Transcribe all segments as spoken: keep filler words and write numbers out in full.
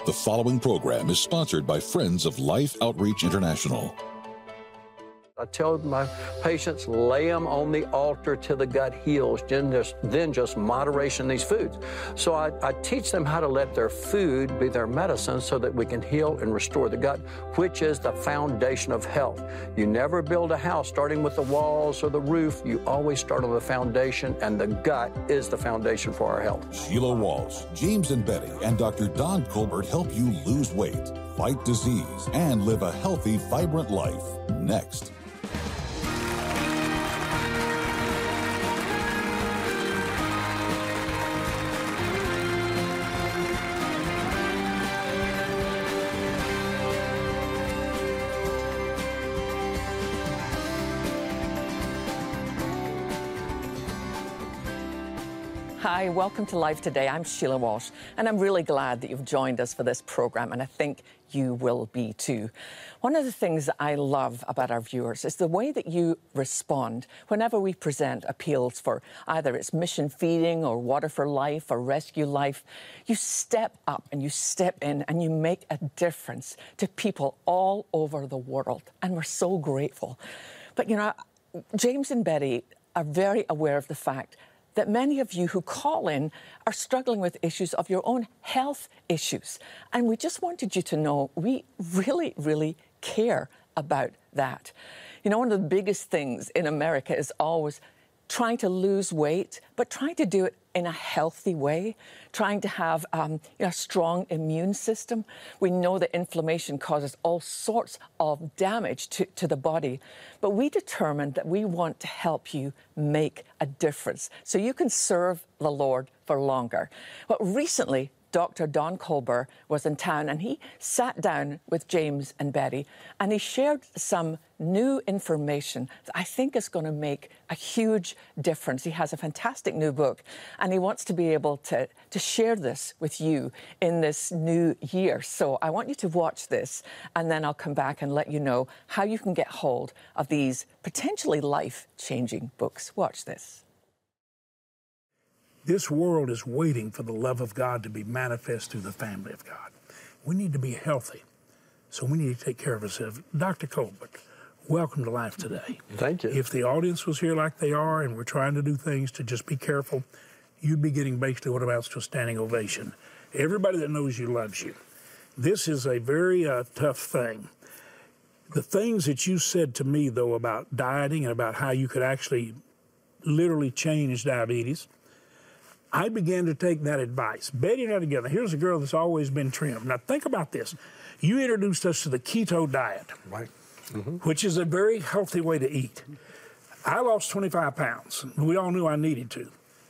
The following program is sponsored by Friends of Life Outreach International. I tell my patients, lay them on the altar till the gut heals, then just, then just moderation these foods. So I, I teach them how to let their food be their medicine so that we can heal and restore the gut, which is the foundation of health. You never build a house starting with the walls or the roof. You always start on the foundation, and the gut is the foundation for our health. Sheila Walsh, James and Betty, and Doctor Don Colbert help you lose weight, fight disease, and live a healthy, vibrant life. Next. Hi, welcome to Life Today. I'm Sheila Walsh, and I'm really glad that you've joined us for this program, and I think you will be too. One of the things that I love about our viewers is the way that you respond whenever we present appeals for either it's mission feeding or water for life or rescue life. You step up and you step in and you make a difference to people all over the world, and we're so grateful. But, you know, James and Betty are very aware of the fact that many of you who call in are struggling with issues of your own health issues. And we just wanted you to know we really, really care about that. You know, one of the biggest things in America is always trying to lose weight, but trying to do it in a healthy way, trying to have um, you know, a strong immune system. We know that inflammation causes all sorts of damage to, to the body, but we determined that we want to help you make a difference so you can serve the Lord for longer. Well, recently, Doctor Don Colbert was in town and he sat down with James and Betty and he shared some new information that I think is going to make a huge difference. He has a fantastic new book and he wants to be able to, to share this with you in this new year. So I want you to watch this and then I'll come back and let you know how you can get hold of these potentially life-changing books. Watch this. This world is waiting for the love of God to be manifest through the family of God. We need to be healthy, so we need to take care of ourselves. Doctor Colbert, welcome to Life Today. Thank you. If the audience was here like they are and we're trying to do things to just be careful, you'd be getting basically what amounts to a standing ovation. Everybody that knows you loves you. This is a very uh, tough thing. The things that you said to me, though, about dieting and about how you could actually literally change diabetes, I began to take that advice. Betty and I together, here's a girl that's always been trim. Now think about this. You introduced us to the keto diet, right? Mm-hmm. Which is a very healthy way to eat. I lost twenty-five pounds. We all knew I needed to.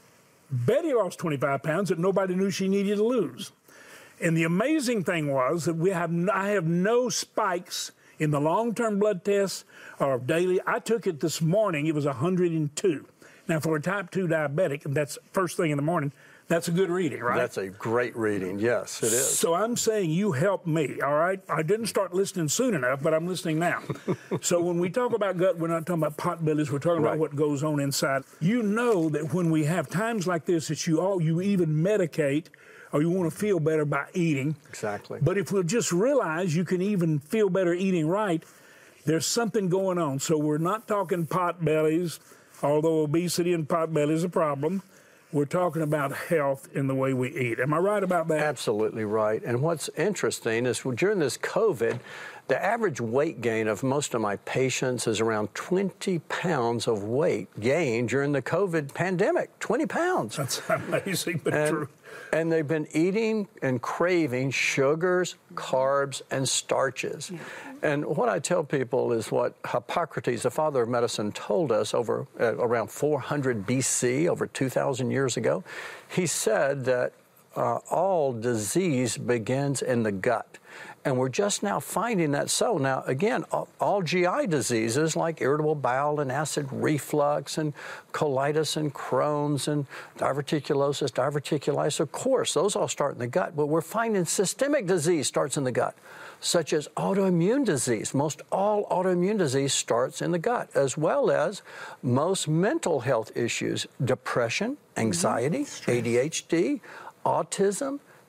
Betty lost twenty-five pounds that nobody knew she needed to lose. And the amazing thing was that we have I have no spikes in the long-term blood tests or daily. I took it this morning. It was one hundred two. Now, for a type two diabetic, and that's first thing in the morning, that's a good reading, right? That's a great reading. Yes, it is. So I'm saying you help me, all right? I didn't start listening soon enough, but I'm listening now. So when we talk about gut, we're not talking about pot bellies. We're talking right. about what goes on inside. You know that when we have times like this, that you all you even medicate or you want to feel better by eating. Exactly. But if we'll just realize you can even feel better eating right, there's something going on. So we're not talking pot bellies, although obesity and pot belly is a problem. We're talking about health in the way we eat. Am I right about that? Absolutely right. And what's interesting is during this COVID, the average weight gain of most of my patients is around twenty pounds of weight gained during the COVID pandemic. twenty pounds. That's amazing, but and, true. And they've been eating and craving sugars, carbs, and starches. Yeah. And what I tell people is what Hippocrates, the father of medicine, told us over uh, around four hundred B C, over two thousand years ago. He said that uh, all disease begins in the gut. And we're just now finding that so. Now, again, all, all G I diseases like irritable bowel and acid reflux and colitis and Crohn's and diverticulosis, diverticulitis, of course, those all start in the gut. But we're finding systemic disease starts in the gut, such as autoimmune disease. Most all autoimmune disease starts in the gut, as well as most mental health issues, depression, anxiety, mm-hmm. A D H D, autism,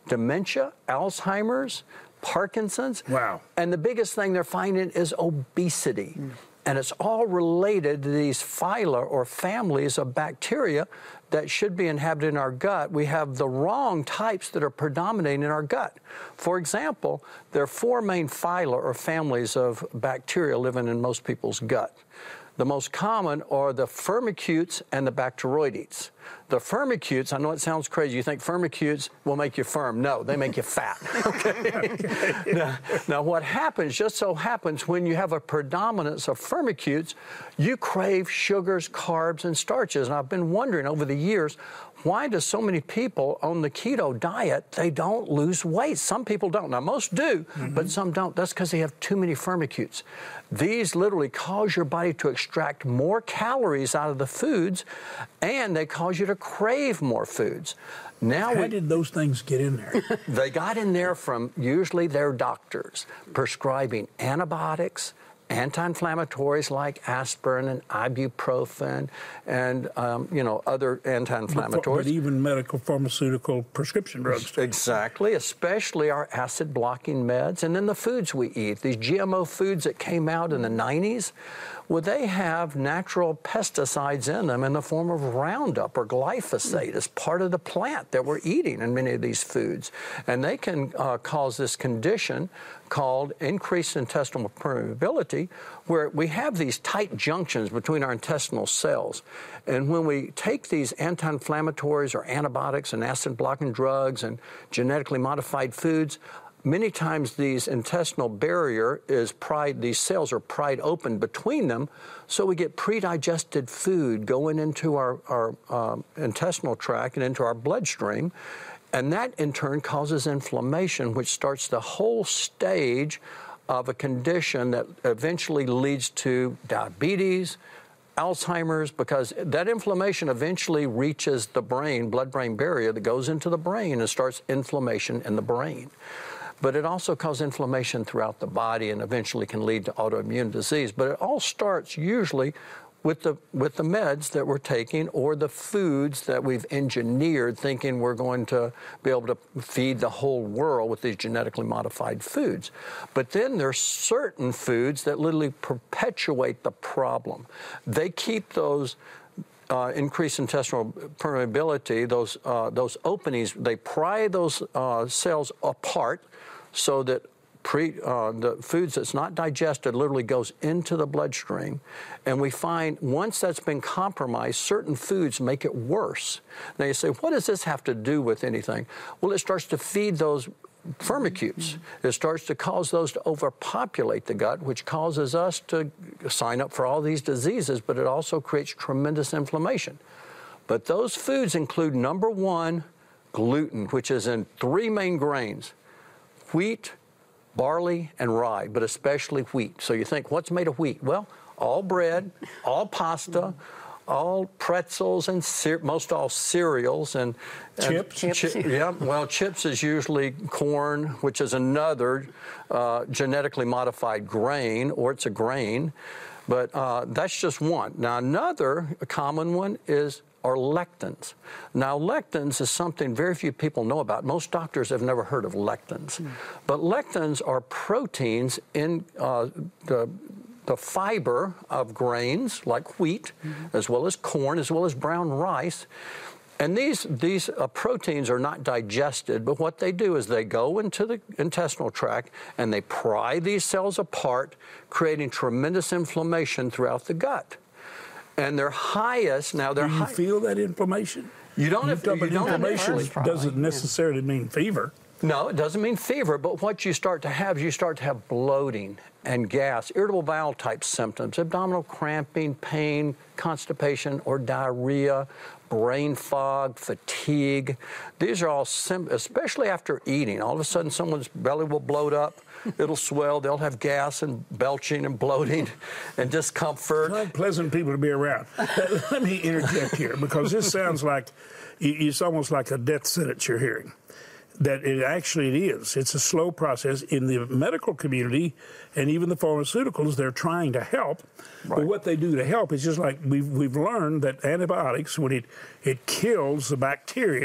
dementia, Alzheimer's, Parkinson's. Wow. And the biggest thing they're finding is obesity. Mm. And it's all related to these phyla or families of bacteria that should be inhabited in our gut. We have the wrong types that are predominating in our gut. For example, there are four main phyla or families of bacteria living in most people's gut. The most common are the firmicutes and the bacteroidetes. The firmicutes, I know it sounds crazy. You think firmicutes will make you firm. No, they make you fat. Okay? okay. Now, now, what happens, just so happens, when you have a predominance of firmicutes, you crave sugars, carbs, and starches. And I've been wondering over the years, why do so many people on the keto diet, they don't lose weight? Some people don't. Now, most do, mm-hmm. but some don't. That's because they have too many firmicutes. These literally cause your body to extract more calories out of the foods, and they cause you to crave more foods. Now, how we, did those things get in there? They got in there from usually their doctors prescribing antibiotics, anti-inflammatories like aspirin and ibuprofen and, um, you know, other anti-inflammatories. But, but even medical pharmaceutical prescription drugs. Exactly, especially our acid-blocking meds. And then the foods we eat, these G M O foods that came out in the nineties, well, they have natural pesticides in them in the form of Roundup or glyphosate as part of the plant that we're eating in many of these foods. And they can uh, cause this condition called increased intestinal permeability, where we have these tight junctions between our intestinal cells. And when we take these anti-inflammatories or antibiotics and acid-blocking drugs and genetically modified foods, many times these intestinal barrier is pried, these cells are pried open between them, so we get pre-digested food going into our, our um, intestinal tract and into our bloodstream. And that, in turn, causes inflammation, which starts the whole stage of a condition that eventually leads to diabetes, Alzheimer's, because that inflammation eventually reaches the brain, blood-brain barrier that goes into the brain and starts inflammation in the brain. But it also causes inflammation throughout the body and eventually can lead to autoimmune disease. But it all starts usually with the with the meds that we're taking or the foods that we've engineered thinking we're going to be able to feed the whole world with these genetically modified foods. But then there's certain foods that literally perpetuate the problem. They keep those uh, increased intestinal permeability, those uh, those openings, they pry those uh, cells apart so that Pre, uh, the foods that's not digested literally goes into the bloodstream. And we find once that's been compromised, certain foods make it worse. Now you say, what does this have to do with anything? Well, it starts to feed those firmicutes. Mm-hmm. It starts to cause those to overpopulate the gut, which causes us to sign up for all these diseases, but it also creates tremendous inflammation. But those foods include, number one, gluten, which is in three main grains: wheat, barley, and rye, but especially wheat. So you think, what's made of wheat? Well, all bread, all pasta, all pretzels, and cer- most all cereals. and, and Chips? Chi- yeah, well, chips is usually corn, which is another uh, genetically modified grain, or it's a grain. But uh, that's just one. Now, another common one is are lectins. Now, lectins is something very few people know about. Most doctors have never heard of lectins. Mm. But lectins are proteins in uh, the, the fiber of grains like wheat, mm-hmm. as well as corn, as well as brown rice. And these, these uh, proteins are not digested, but what they do is they go into the intestinal tract and they pry these cells apart, creating tremendous inflammation throughout the gut. And they're highest, now they're Do you high. feel that inflammation? You don't have you you don't inflammation have doesn't necessarily mean fever. No, it doesn't mean fever, but what you start to have is you start to have bloating and gas, irritable bowel type symptoms, abdominal cramping, pain, constipation, or diarrhea, brain fog, fatigue. These are all, sim- especially after eating. All of a sudden, someone's belly will bloat up. It'll swell. They'll have gas and belching and bloating and discomfort. Not pleasant people to be around. Let me interject here, because this sounds like it's almost like a death sentence you're hearing. That it actually it is. It's a slow process. In the medical community and even the pharmaceuticals, they're trying to help. Right. But what they do to help is just like we've, we've learned that antibiotics, when it, it kills the bacteria,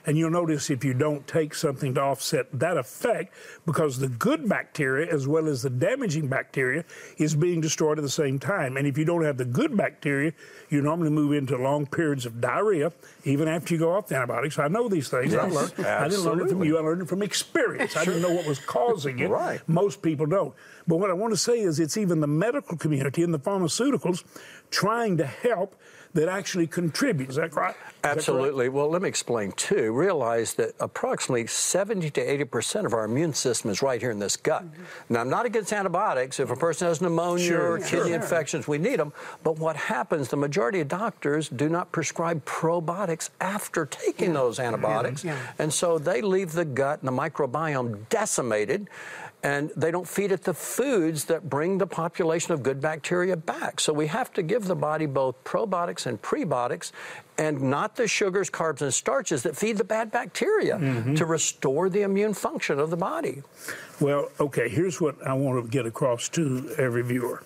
And you'll notice if you don't take something to offset that effect, because the good bacteria as well as the damaging bacteria is being destroyed at the same time. And if you don't have the good bacteria, you normally move into long periods of diarrhea, even after you go off the antibiotics. I know these things. Yes, I, learned, I didn't learn it from you. I learned it from experience. Sure. I didn't know what was causing it. Right. Most people don't. But what I want to say is it's even the medical community and the pharmaceuticals trying to help that actually contribute. Is that right? Is Absolutely. That well, let me explain, too. Realize that approximately seventy to eighty percent of our immune system is right here in this gut. Mm-hmm. Now, I'm not against antibiotics. If a person has pneumonia sure, or yeah. kidney sure. infections, we need them. But what happens, the majority of doctors do not prescribe probiotics after taking yeah. those antibiotics. Yeah. Yeah. And so they leave the gut and the microbiome decimated, and they don't feed it the foods that bring the population of good bacteria back. So we have to give the body both probiotics and prebiotics, and not the sugars, carbs, and starches that feed the bad bacteria mm-hmm. to restore the immune function of the body. Well, okay, here's what I want to get across to every viewer.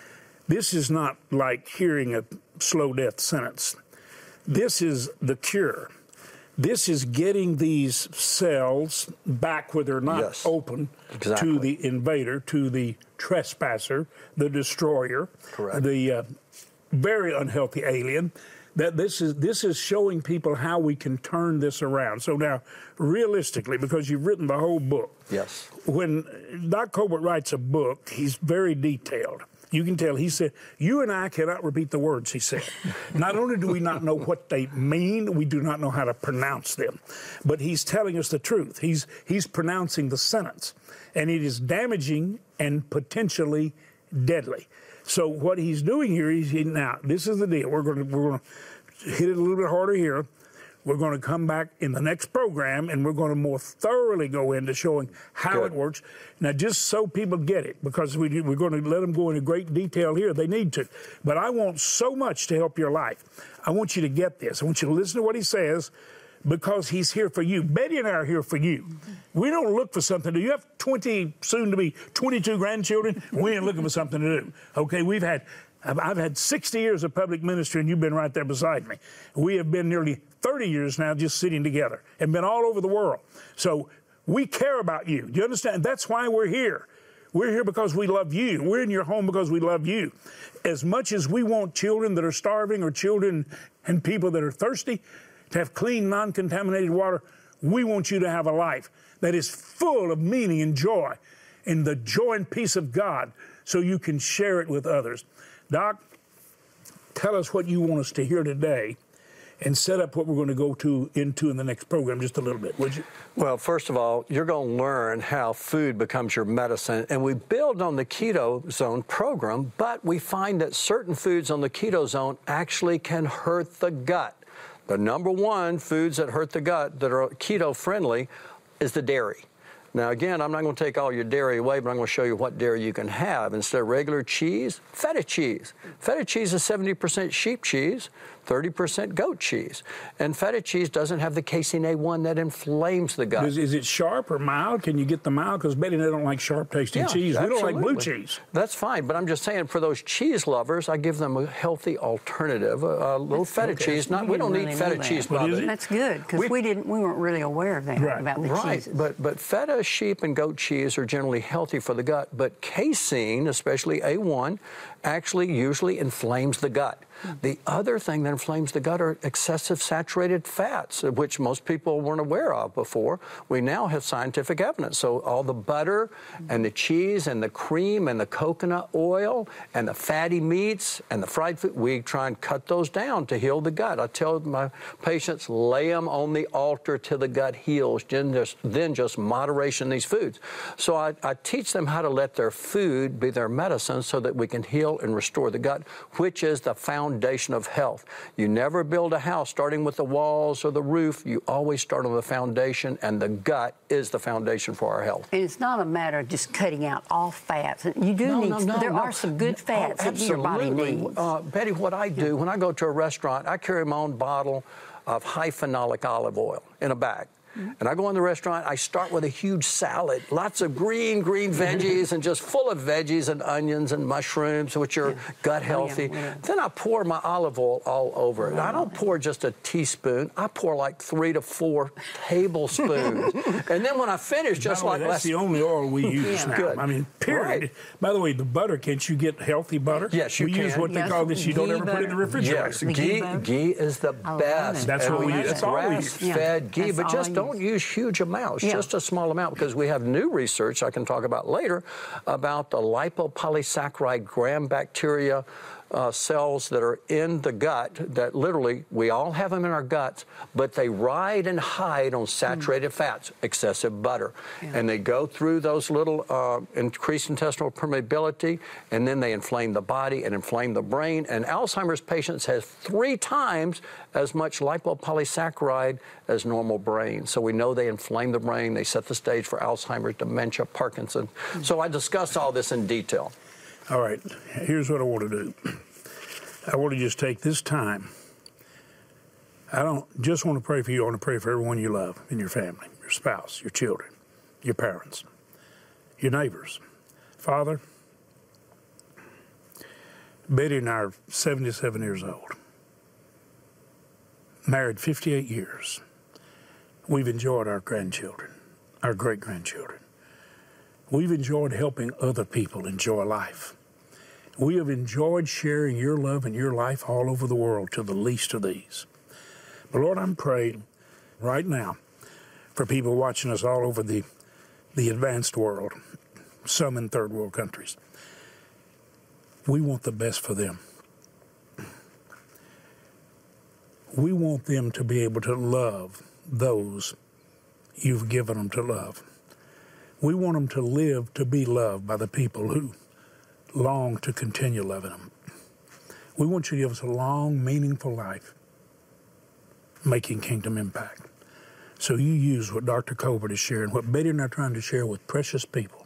This is not like hearing a slow death sentence. This is the cure. This is getting these cells back where they're not yes, open exactly. to the invader, to the trespasser, the destroyer, Correct. the uh, very unhealthy alien. That this is this is showing people how we can turn this around. So now, realistically, because you've written the whole book, yes. when Doctor Colbert writes a book, he's very detailed. You can tell he said, you and I cannot repeat the words he said. Not only do we not know what they mean, we do not know how to pronounce them. But he's telling us the truth. He's he's pronouncing the sentence. And it is damaging and potentially deadly. So what he's doing here is, he, now, this is the deal. We're going to we're going to hit it a little bit harder here. We're going to come back in the next program, and we're going to more thoroughly go into showing how Good. it works. Now, just so people get it, because we, we're going to let them go into great detail here. They need to. But I want so much to help your life. I want you to get this. I want you to listen to what he says, because he's here for you. Betty and I are here for you. We don't look for something to do. You have twenty, soon to be twenty-two grandchildren. We ain't looking for something to do. Okay, we've had... I've had sixty years of public ministry, and you've been right there beside me. We have been nearly thirty years now just sitting together and been all over the world. So we care about you. Do you understand? That's why we're here. We're here because we love you. We're in your home because we love you. As much as we want children that are starving or children and people that are thirsty to have clean, non-contaminated water, we want you to have a life that is full of meaning and joy and the joy and peace of God, so you can share it with others. Doc, tell us what you want us to hear today, and set up what we're going to go to into in the next program just a little bit, would you? Well, first of all, you're going to learn how food becomes your medicine, and we build on the Keto Zone program, but we find that certain foods on the Keto Zone actually can hurt the gut. The number one foods that hurt the gut that are keto-friendly is the dairy. Now, again, I'm not going to take all your dairy away, but I'm going to show you what dairy you can have. Instead of regular cheese, feta cheese. Feta cheese is seventy percent sheep cheese, thirty percent goat cheese. And feta cheese doesn't have the casein A one that inflames the gut. Is, is it sharp or mild? Can you get the mild? Because Betty and I don't like sharp-tasting yeah, cheese. Absolutely. We don't like blue cheese. That's fine, but I'm just saying, for those cheese lovers, I give them a healthy alternative, a, a little That's feta okay. cheese. Not, we, we don't really eat feta cheese, Bobby. That's good, because we, we didn't. We weren't really aware of that right. about the right. cheeses. But but feta, sheep, and goat cheese are generally healthy for the gut. But casein, especially A one, actually usually inflames the gut. Mm. The other thing that inflames the gut are excessive saturated fats, which most people weren't aware of before. We now have scientific evidence. So all the butter and the cheese and the cream and the coconut oil and the fatty meats and the fried food, we try and cut those down to heal the gut. I tell my patients, lay them on the altar till the gut heals, then just, then just moderation these foods. So I, I teach them how to let their food be their medicine so that we can heal and restore the gut, which is the foundation of health. You never build a house starting with the walls or the roof. You always start on the foundation, and the gut is the foundation for our health. And it's not a matter of just cutting out all fats. You do no, need, no, no, there no. are some good fats oh, that your body needs. Uh, Betty, what I do, yeah. when I go to a restaurant, I carry my own bottle of high phenolic olive oil in a bag. And I go in the restaurant, I start with a huge salad, lots of green, green veggies and just full of veggies and onions and mushrooms, which are yeah. gut healthy. Oh, yeah, yeah. Then I pour my olive oil all over it. I don't pour just a teaspoon. I pour like three to four tablespoons. And then when I finish, just like that's last... the only oil we use yeah. now. Good. I mean, period. Right. By the way, the butter, can't you get healthy butter? Yes, you we can. We use what yes. they call this, you don't ever butter. put in the refrigerator. Yes, ghee, ghee, ghee is the best. That's and what we use. That's all we use. Grass-fed ghee, That's but just I don't use huge amounts, yeah. just a small amount, because we have new research I can talk about later about the lipopolysaccharide gram bacteria Uh, cells that are in the gut that literally, we all have them in our guts, but they ride and hide on saturated mm. fats, excessive butter. Yeah. And they go through those little uh, increased intestinal permeability, and then they inflame the body and inflame the brain. And Alzheimer's patients have three times as much lipopolysaccharide as normal brain. So we know they inflame the brain, they set the stage for Alzheimer's, dementia, Parkinson. Mm. So I discussed all this in detail. All right, here's what I want to do. I want to just take this time. I don't just want to pray for you. I want to pray for everyone you love in your family, your spouse, your children, your parents, your neighbors. Father, Betty and I are seventy-seven years old, married fifty-eight years. We've enjoyed our grandchildren, our great-grandchildren. We've enjoyed helping other people enjoy life. We have enjoyed sharing your love and your life all over the world to the least of these. But Lord, I'm praying right now for people watching us all over the, the advanced world, some in third world countries. We want the best for them. We want them to be able to love those you've given them to love. We want them to live to be loved by the people who long to continue loving them. We want you to give us a long, meaningful life, making kingdom impact. So you use what Doctor Colbert is sharing, what Betty and I are trying to share with precious people.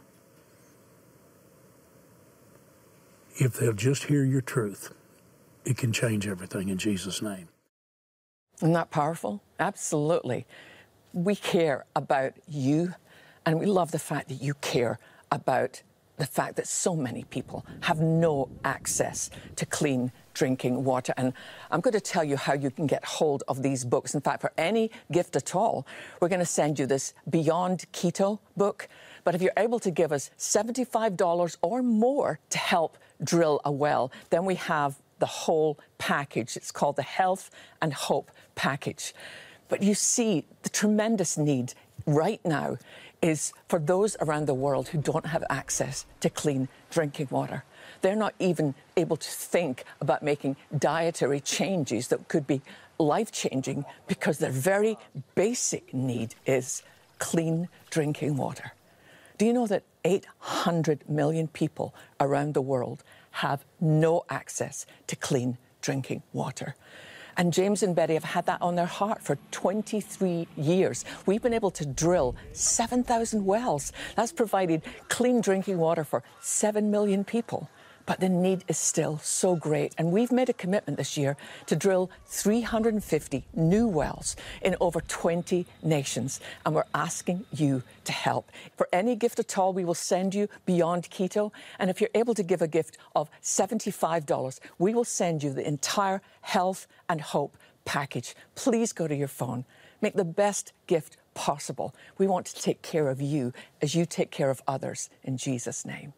If they'll just hear your truth, it can change everything in Jesus' name. Isn't that powerful? Absolutely. We care about you. And we love the fact that you care about the fact that so many people have no access to clean drinking water. And I'm going to tell you how you can get hold of these books. In fact, for any gift at all, we're going to send you this Beyond Keto book. But if you're able to give us seventy-five dollars or more to help drill a well, then we have the whole package. It's called the Health and Hope Package. But you see, the tremendous need right now is for those around the world who don't have access to clean drinking water. They're not even able to think about making dietary changes that could be life-changing because their very basic need is clean drinking water. Do you know that eight hundred million people around the world have no access to clean drinking water? And James and Betty have had that on their heart for twenty-three years. We've been able to drill seven thousand wells. That's provided clean drinking water for seven million people. But the need is still so great. And we've made a commitment this year to drill three hundred fifty new wells in over twenty nations. And we're asking you to help. For any gift at all, we will send you Beyond Keto. And if you're able to give a gift of seventy-five dollars, we will send you the entire Health and Hope package. Please go to your phone. Make the best gift possible. We want to take care of you as you take care of others in Jesus' name.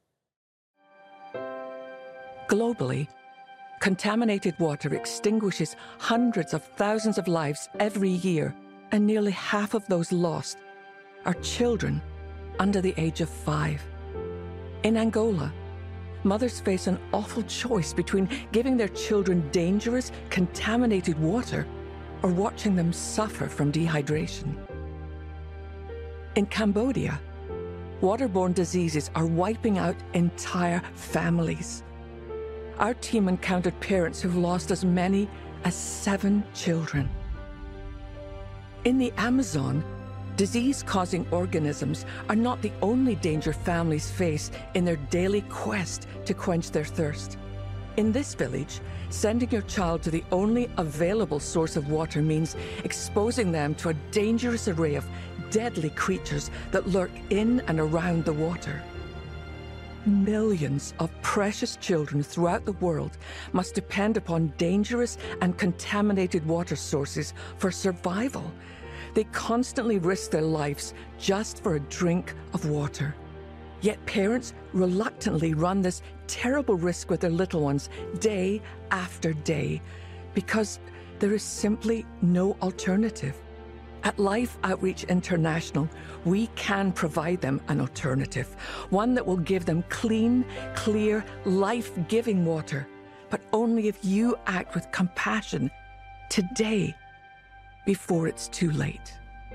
Globally, contaminated water extinguishes hundreds of thousands of lives every year, and nearly half of those lost are children under the age of five. In Angola, mothers face an awful choice between giving their children dangerous, contaminated water or watching them suffer from dehydration. In Cambodia, waterborne diseases are wiping out entire families. Our team encountered parents who've lost as many as seven children. In the Amazon, disease-causing organisms are not the only danger families face in their daily quest to quench their thirst. In this village, sending your child to the only available source of water means exposing them to a dangerous array of deadly creatures that lurk in and around the water. Millions of precious children throughout the world must depend upon dangerous and contaminated water sources for survival. They constantly risk their lives just for a drink of water. Yet parents reluctantly run this terrible risk with their little ones day after day because there is simply no alternative. At Life Outreach International, we can provide them an alternative, one that will give them clean, clear, life-giving water, but only if you act with compassion today before it's too late.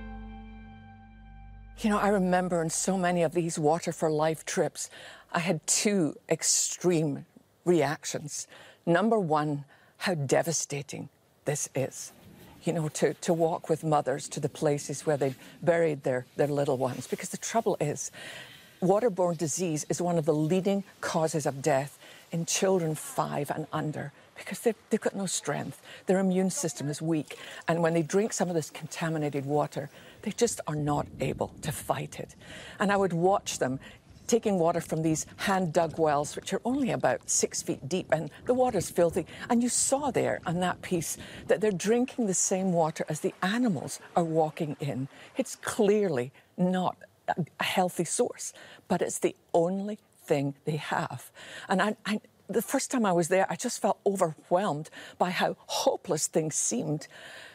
You know, I remember in so many of these Water for Life trips, I had two extreme reactions. Number one, how devastating this is. You know, to, to walk with mothers to the places where they've buried their, their little ones. Because the trouble is, waterborne disease is one of the leading causes of death in children five and under, because they've, they've got no strength. Their immune system is weak. And when they drink some of this contaminated water, they just are not able to fight it. And I would watch them taking water from these hand-dug wells, which are only about six feet deep, and the water's filthy. And you saw there on that piece that they're drinking the same water as the animals are walking in. It's clearly not a healthy source, but it's the only thing they have. And I, I, the first time I was there, I just felt overwhelmed by how hopeless things seemed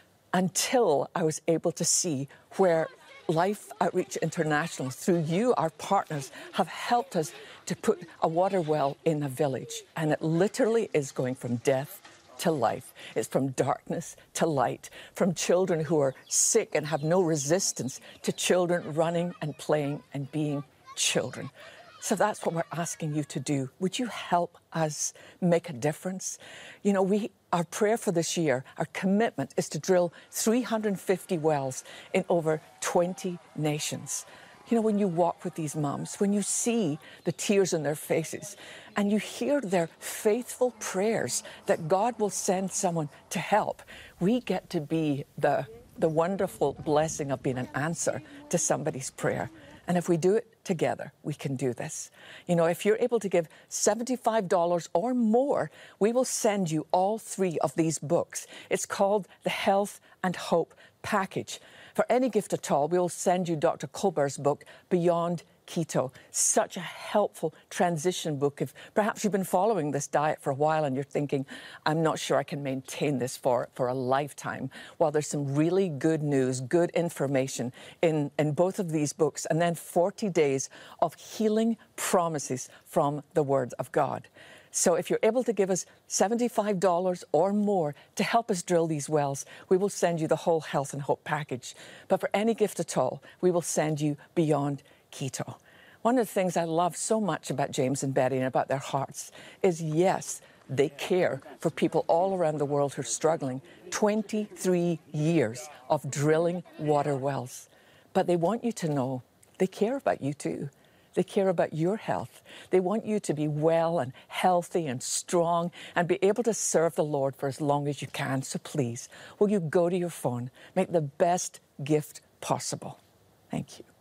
until I was able to see where Life Outreach International, through you, our partners, have helped us to put a water well in a village. And it literally is going from death to life. It's from darkness to light, from children who are sick and have no resistance to children running and playing and being children. So that's what we're asking you to do. Would you help us make a difference? You know, we our prayer for this year, our commitment is to drill three hundred fifty wells in over twenty nations. You know, when you walk with these moms, when you see the tears in their faces and you hear their faithful prayers that God will send someone to help, we get to be the, the wonderful blessing of being an answer to somebody's prayer. And if we do it together, we can do this. You know, if you're able to give seventy-five dollars or more, we will send you all three of these books. It's called the Health and Hope Package. For any gift at all, we will send you Doctor Colbert's book, Beyond Keto. Such a helpful transition book. If perhaps you've been following this diet for a while and you're thinking, I'm not sure I can maintain this for, for a lifetime. Well, there's some really good news, good information in, in both of these books, and then forty days of healing promises from the Word of God. So if you're able to give us seventy-five dollars or more to help us drill these wells, we will send you the whole Health and Hope package. But for any gift at all, we will send you Beyond Keto. One of the things I love so much about James and Betty and about their hearts is, yes, they care for people all around the world who are struggling. twenty-three years of drilling water wells. But they want you to know they care about you too. They care about your health. They want you to be well and healthy and strong and be able to serve the Lord for as long as you can. So please, will you go to your phone, make the best gift possible? Thank you.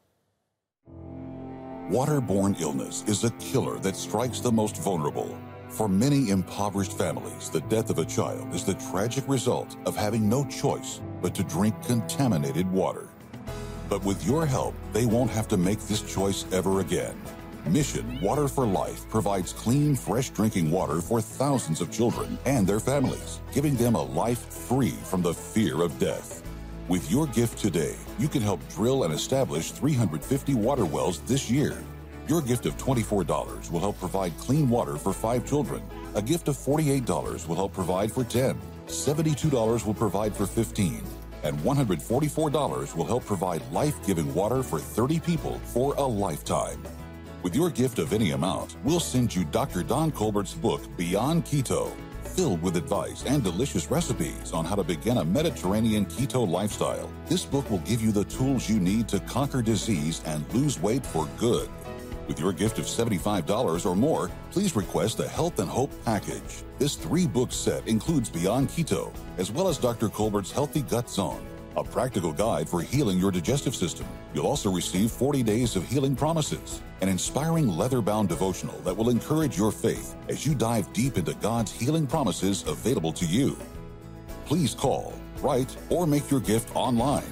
Waterborne illness is a killer that strikes the most vulnerable. For many impoverished families, the death of a child is the tragic result of having no choice but to drink contaminated water. But with your help, they won't have to make this choice ever again. Mission Water for Life provides clean, fresh drinking water for thousands of children and their families, giving them a life free from the fear of death. With your gift today, you can help drill and establish three hundred fifty water wells this year. Your gift of twenty-four dollars will help provide clean water for five children. A gift of forty-eight dollars will help provide for ten. seventy-two dollars will provide for fifteen. And one hundred forty-four dollars will help provide life-giving water for thirty people for a lifetime. With your gift of any amount, we'll send you Doctor Don Colbert's book, Beyond Keto, filled with advice and delicious recipes on how to begin a Mediterranean keto lifestyle. This book will give you the tools you need to conquer disease and lose weight for good. With your gift of seventy-five dollars or more, please request the Health and Hope Package. This three-book set includes Beyond Keto, as well as Doctor Colbert's Healthy Gut Zone, a practical guide for healing your digestive system. You'll also receive forty days of healing promises, an inspiring leather-bound devotional that will encourage your faith as you dive deep into God's healing promises available to you. Please call, write, or make your gift online.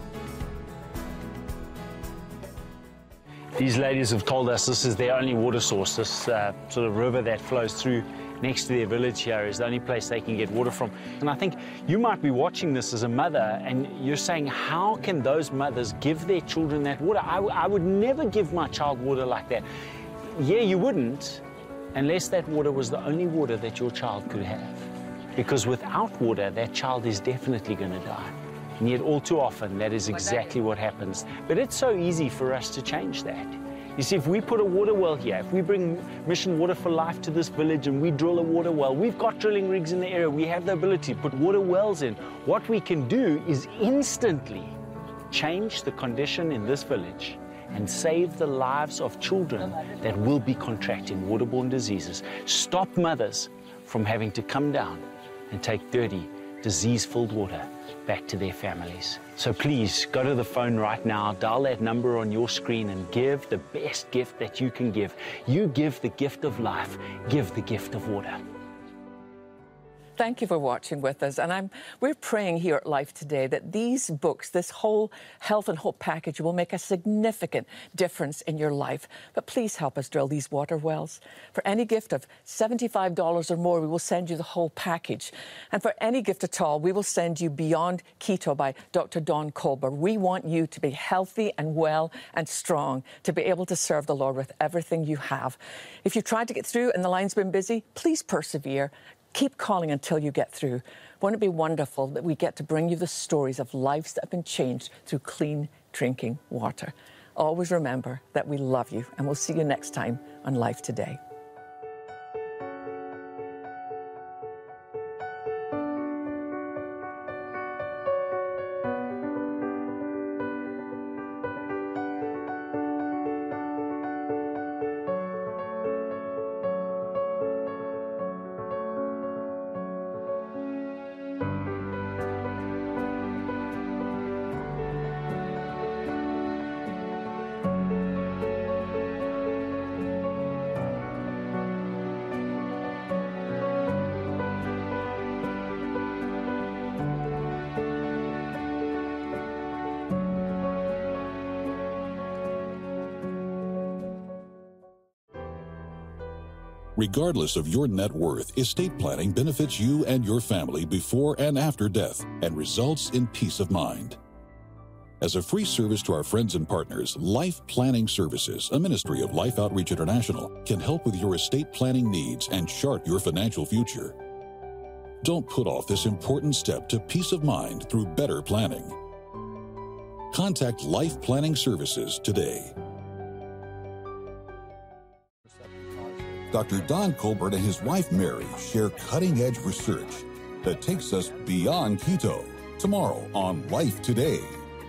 These ladies have told us this is their only water source. This uh, sort of river that flows through next to their village here is the only place they can get water from. And I think you might be watching this as a mother and you're saying, how can those mothers give their children that water? I, I would never give my child water like that. Yeah, you wouldn't, unless that water was the only water that your child could have. Because without water, that child is definitely going to die. And yet all too often, that is exactly what happens. But it's so easy for us to change that. You see, if we put a water well here, if we bring Mission Water for Life to this village and we drill a water well, we've got drilling rigs in the area, we have the ability to put water wells in. What we can do is instantly change the condition in this village and save the lives of children that will be contracting waterborne diseases. Stop mothers from having to come down and take dirty, disease-filled water back to their families. So please go to the phone right now, dial that number on your screen and give the best gift that you can give. You give the gift of life, give the gift of water. Thank you for watching with us. And I'm, we're praying here at Life Today that these books, this whole Health and Hope package will make a significant difference in your life. But please help us drill these water wells. For any gift of seventy-five dollars or more, we will send you the whole package. And for any gift at all, we will send you Beyond Keto by Doctor Don Colbert. We want you to be healthy and well and strong, to be able to serve the Lord with everything you have. If you've tried to get through and the line's been busy, please persevere. Keep calling until you get through. Won't it be wonderful that we get to bring you the stories of lives that have been changed through clean drinking water? Always remember that we love you, and we'll see you next time on Life Today. Regardless of your net worth, estate planning benefits you and your family before and after death and results in peace of mind. As a free service to our friends and partners, Life Planning Services, a ministry of Life Outreach International, can help with your estate planning needs and chart your financial future. Don't put off this important step to peace of mind through better planning. Contact Life Planning Services today. Doctor Don Colbert and his wife Mary share cutting-edge research that takes us beyond keto. Tomorrow on Life Today.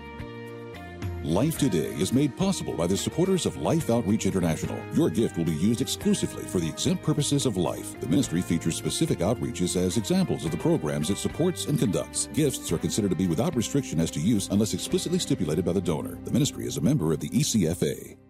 Life Today is made possible by the supporters of Life Outreach International. Your gift will be used exclusively for the exempt purposes of life. The ministry features specific outreaches as examples of the programs it supports and conducts. Gifts are considered to be without restriction as to use unless explicitly stipulated by the donor. The ministry is a member of the E C F A.